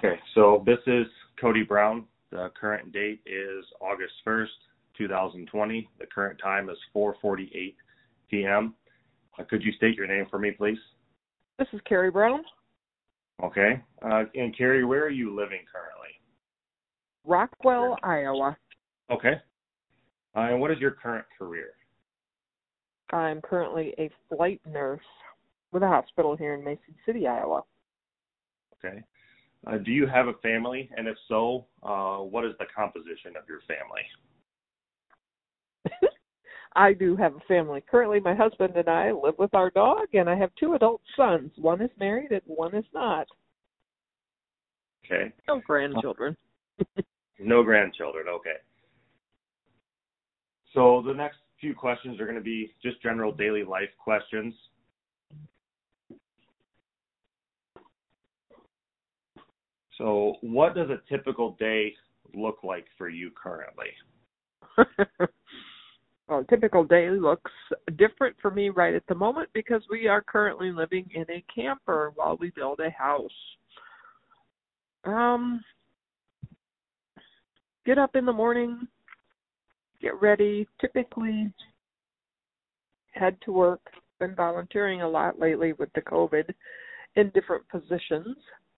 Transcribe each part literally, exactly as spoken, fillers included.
Okay, so this is Cody Brown. The current date is August first, twenty twenty. The current time is four forty-eight p.m. Uh, could you state your name for me, please? This is Carrie Brown. Okay. Uh, and Carrie, where are you living currently? Rockwell, Iowa. Okay. Uh, and what is your current career? I'm currently a flight nurse with a hospital here in Mason City, Iowa. Okay. Uh, do you have a family? And if so, uh, what is the composition of your family? I do have a family. Currently, my husband and I live with our dog, and I have two adult sons. One is married and one is not. Okay. No grandchildren. No grandchildren, okay. So the next few questions are going to be just general daily life questions. So what does a typical day look like for you currently? Well, a typical day looks different for me right at the moment because we are currently living in a camper while we build a house. Um, get up in the morning, get ready, typically head to work. Been volunteering a lot lately with the COVID in different positions.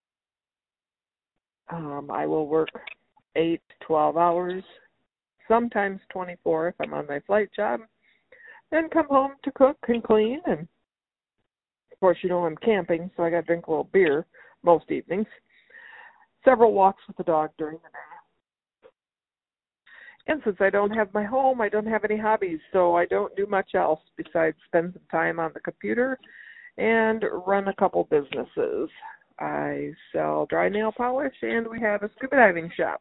Um, I will work eight to twelve hours, sometimes twenty-four if I'm on my flight job, then come home to cook and clean. And of course, you know I'm camping, so I got to drink a little beer most evenings. Several walks with the dog during the day. And since I don't have my home, I don't have any hobbies, so I don't do much else besides spend some time on the computer and run a couple businesses. I sell dry nail polish, and we have a scuba diving shop.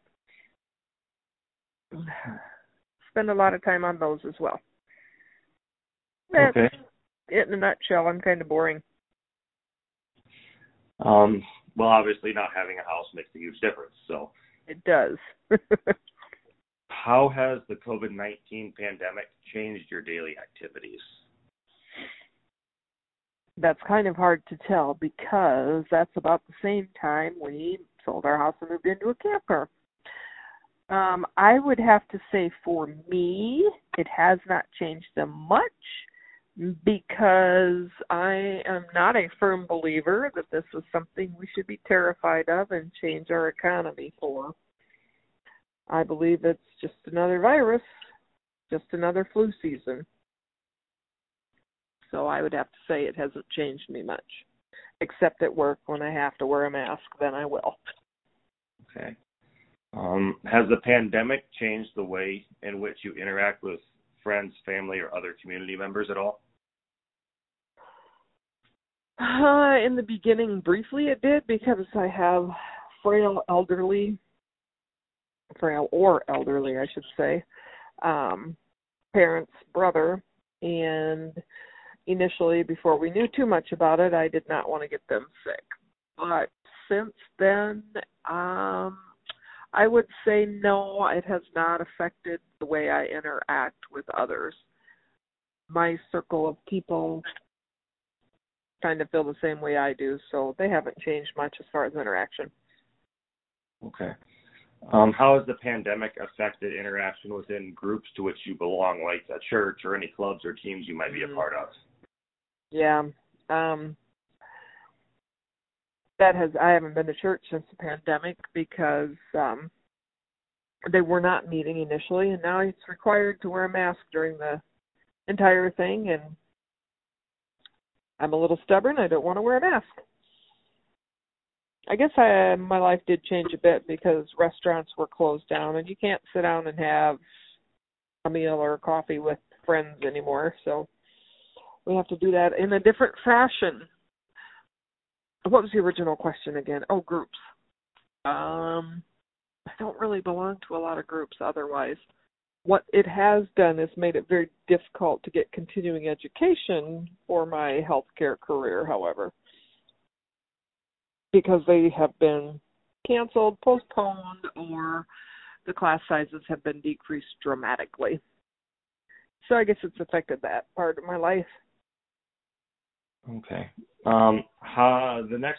Spend a lot of time on those as well. That's Okay. it in a nutshell. I'm kind of boring. Um, well, obviously not having a house makes a huge difference. So It does. how has the COVID nineteen pandemic changed your daily activities? That's kind of hard to tell because that's about the same time we sold our house and moved into a camper. Um, I would have to say for me, it has not changed them much because I am not a firm believer that this is something we should be terrified of and change our economy for. I believe it's just another virus, just another flu season. So I would have to say it hasn't changed me much, except at work when I have to wear a mask, then I will. Okay. Um, has the pandemic changed the way in which you interact with friends, family, or other community members at all? Uh, in the beginning, briefly it did because I have frail elderly, frail or elderly, I should say, um, parents, brother, and initially, before we knew too much about it, I did not want to get them sick. But since then, um, I would say no, it has not affected the way I interact with others. My circle of people kind of feel the same way I do, so they haven't changed much as far as interaction. Okay. Um, how has the pandemic affected interaction within groups to which you belong, like a church or any clubs or teams you might be a part of? Yeah. Um, that has, I haven't been to church since the pandemic because um, they were not meeting initially, and now it's required to wear a mask during the entire thing, and I'm a little stubborn. I don't want to wear a mask. I guess I, my life did change a bit because restaurants were closed down, and you can't sit down and have a meal or coffee with friends anymore, so we have to do that in a different fashion. What was the original question again? Oh, groups. Um, I don't really belong to a lot of groups otherwise. What it has done is made it very difficult to get continuing education for my healthcare career, however, because they have been canceled, postponed, or the class sizes have been decreased dramatically. So I guess it's affected that part of my life. Okay. Um, how, the next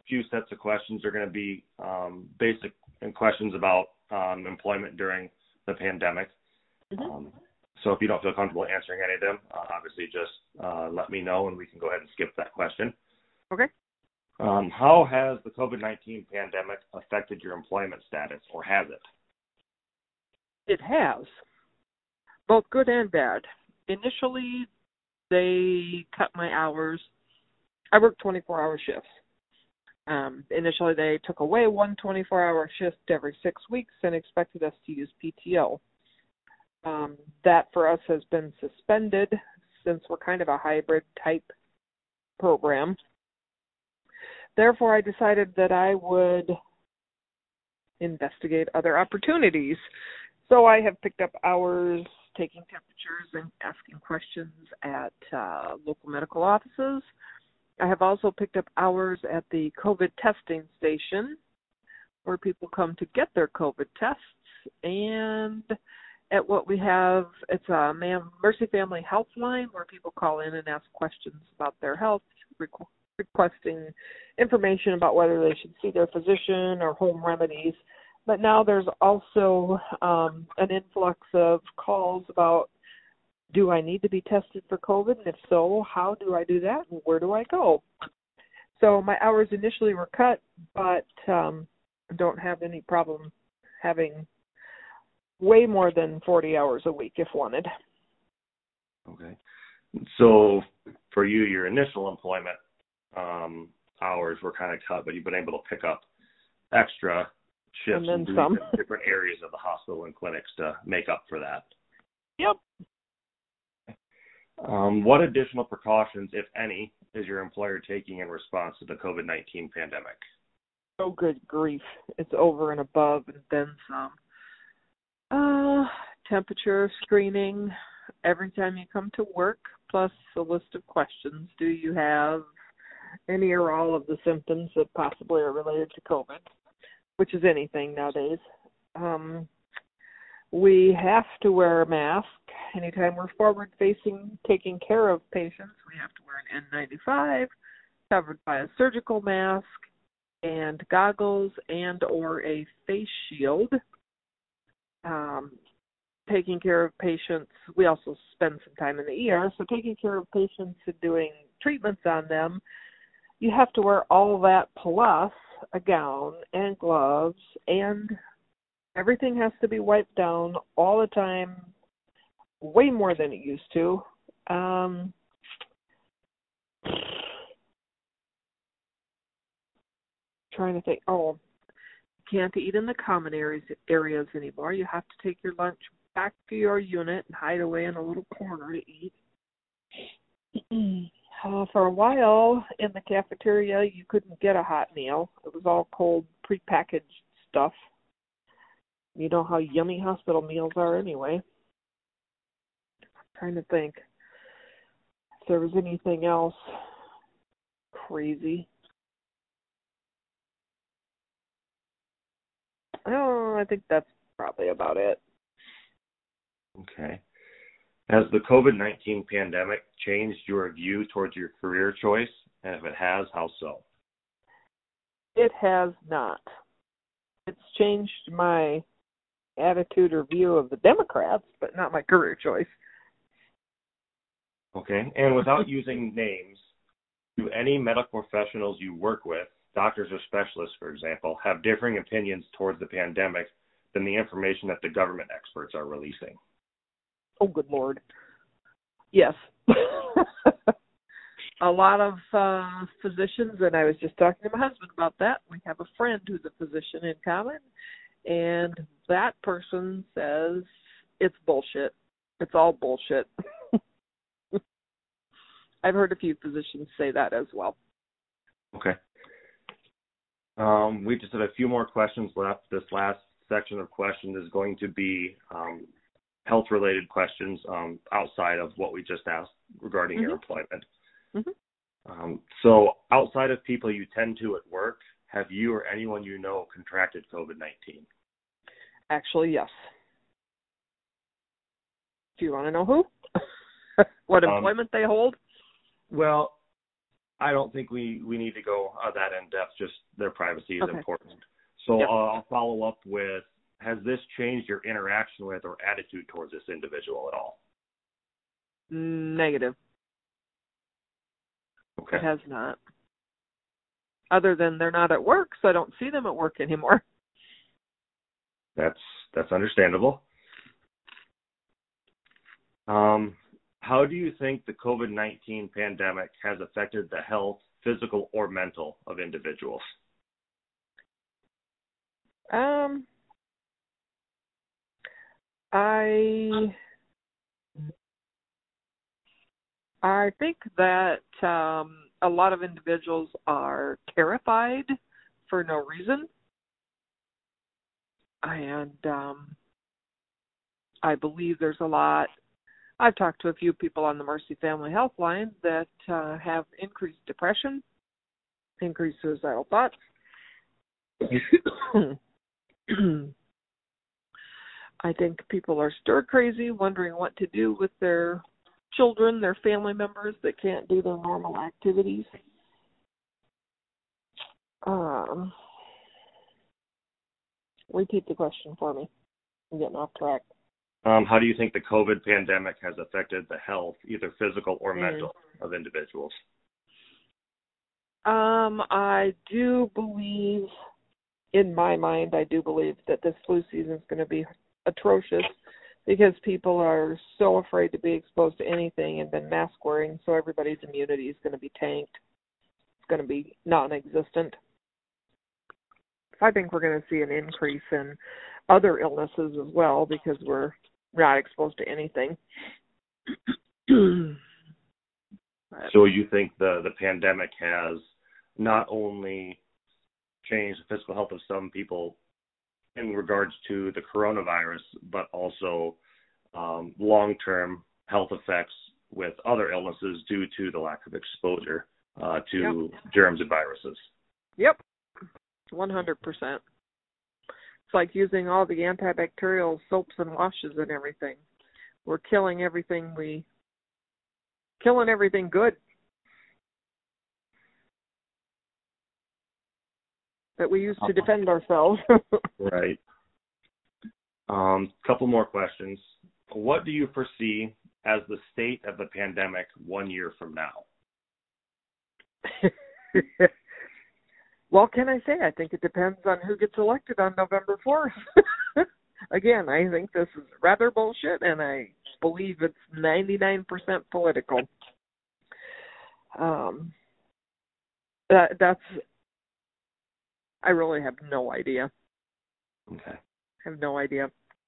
few sets of questions are going to be um, basic questions about um, employment during the pandemic. Mm-hmm. Um, so if you don't feel comfortable answering any of them, uh, obviously just uh, let me know and we can go ahead and skip that question. Okay. Um, how has the COVID nineteen pandemic affected your employment status, or has it? It has, both good and bad. Initially, they cut my hours. I work twenty-four hour shifts. Um, initially, they took away one twenty-four hour shift every six weeks and expected us to use P T O. Um, that for us has been suspended since we're kind of a hybrid type program. Therefore, I decided that I would investigate other opportunities. So I have picked up hours taking temperatures and asking questions at uh, local medical offices. I have also picked up hours at the COVID testing station where people come to get their COVID tests, and at what we have, it's a Mercy Family Health Line where people call in and ask questions about their health, requ- requesting information about whether they should see their physician or home remedies. But now there's also um, an influx of calls about, do I need to be tested for COVID? And if so, how do I do that? And where do I go? So my hours initially were cut, but um, don't have any problem having way more than forty hours a week if wanted. Okay. So for you, your initial employment um, hours were kind of cut, but you've been able to pick up extra shifts and then some. in different areas of the hospital and clinics to make up for that. Yep. Um, what additional precautions, if any, is your employer taking in response to the COVID nineteen pandemic? Oh, good grief. It's over and above and then some. Uh, temperature screening every time you come to work, plus a list of questions. Do you have any or all of the symptoms that possibly are related to COVID, which is anything nowadays? Um, we have to wear a mask. Anytime we're forward-facing, taking care of patients, we have to wear an N ninety-five, covered by a surgical mask, and goggles and or a face shield. Um, taking care of patients, we also spend some time in the E R, so taking care of patients and doing treatments on them, you have to wear all that plus a gown and gloves, and everything has to be wiped down all the time, way more than it used to. Um, trying to think, oh, can't eat in the common areas areas anymore. You have to take your lunch back to your unit and hide away in a little corner to eat. Uh, for a while in the cafeteria, you couldn't get a hot meal. It was all cold, prepackaged stuff. You know how yummy hospital meals are anyway. I'm trying to think if there was anything else crazy. Oh, I think that's probably about it. Okay. Has the COVID nineteen pandemic changed your view towards your career choice? And if it has, how so? It has not. It's changed my attitude or view of the Democrats, but not my career choice. Okay. And without using names, do any medical professionals you work with, doctors or specialists, for example, have differing opinions towards the pandemic than the information that the government experts are releasing? Oh, good Lord. Yes. A lot of uh, physicians, and I was just talking to my husband about that. We have a friend who's a physician in common, and that person says it's bullshit. It's all bullshit. I've heard a few physicians say that as well. Okay. Um, we just have a few more questions left. This last section of questions is going to be um, health-related questions um, outside of what we just asked regarding mm-hmm. your employment. Mm-hmm. Um, so outside of people you tend to at work, have you or anyone you know contracted COVID nineteen? Actually, yes. Do you want to know who? What employment um, they hold? Well, I don't think we, we need to go uh, that in depth. Just their privacy is okay. important. So Yep. uh, I'll follow up with, has this changed your interaction with or attitude towards this individual at all? Negative. Okay. It has not. Other than they're not at work, so I don't see them at work anymore. That's that's understandable. Um, how do you think the COVID nineteen pandemic has affected the health, physical or mental, of individuals? Um, I I think that um, a lot of individuals are terrified for no reason, and um, I believe there's a lot. I've talked to a few people on the Mercy Family Health Line that uh, have increased depression, increased suicidal thoughts. I think people are stir crazy, wondering what to do with their children, their family members that can't do their normal activities. Um, repeat the question for me. I'm getting off track. Um, how do you think the COVID pandemic has affected the health, either physical or Mm. mental, of individuals? Um, I do believe, in my mind, I do believe that this flu season is going to be atrocious because people are so afraid to be exposed to anything and been mask wearing, so everybody's immunity is going to be tanked. It's going to be non-existent. I think we're going to see an increase in other illnesses as well because we're not exposed to anything. So you think the, the pandemic has not only changed the physical health of some people in regards to the coronavirus, but also um, long-term health effects with other illnesses due to the lack of exposure uh, to yep. germs and viruses. Yep, one hundred percent. It's like using all the antibacterial soaps and washes and everything. We're killing everything we, killing everything good that we use to defend ourselves. Right. Um, couple more questions. What do you foresee as the state of the pandemic one year from now? Well, can I say? I think it depends on who gets elected on November fourth. Again, I think this is rather bullshit, and I believe it's ninety-nine percent political. Um, that that's. I really have no idea. Okay. I have no idea.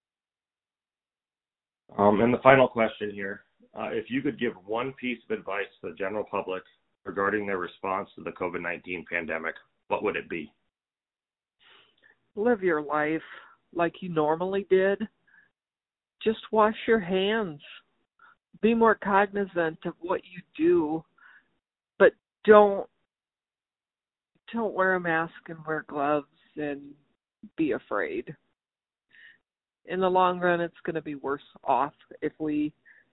Um, and the final question here, uh, if you could give one piece of advice to the general public regarding their response to the COVID nineteen pandemic, what would it be? Live your life like you normally did. Just wash your hands. Be more cognizant of what you do, but don't don't wear a mask and wear gloves and be afraid. In the long run, it's going to be worse off if we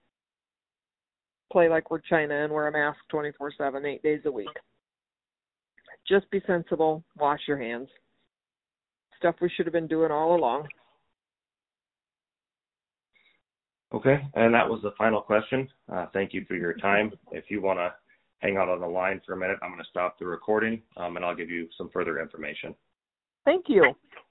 play like we're China and wear a mask twenty-four seven, eight days a week. Just be sensible. Wash your hands. Stuff we should have been doing all along. Okay, and that was the final question. Uh, thank you for your time. If you want to hang out on the line for a minute, I'm going to stop the recording, um, and I'll give you some further information. Thank you.